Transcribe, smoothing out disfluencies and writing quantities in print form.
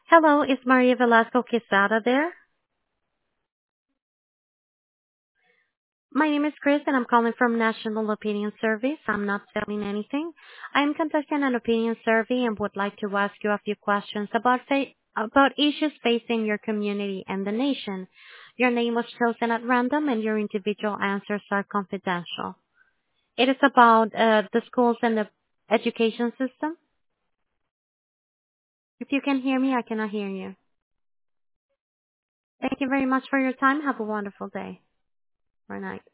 Hello, is Maria Velasco Quesada there? My name is Chris and I'm calling from National Opinion Service. I'm not selling anything. I'm conducting an opinion survey and would like to ask you a few questions about issues facing your community and the nation. Your name was chosen at random and your individual answers are confidential. It is about the schools and the education system. If you can hear me, I cannot hear you. Thank you very much for your time. Have a wonderful day or night.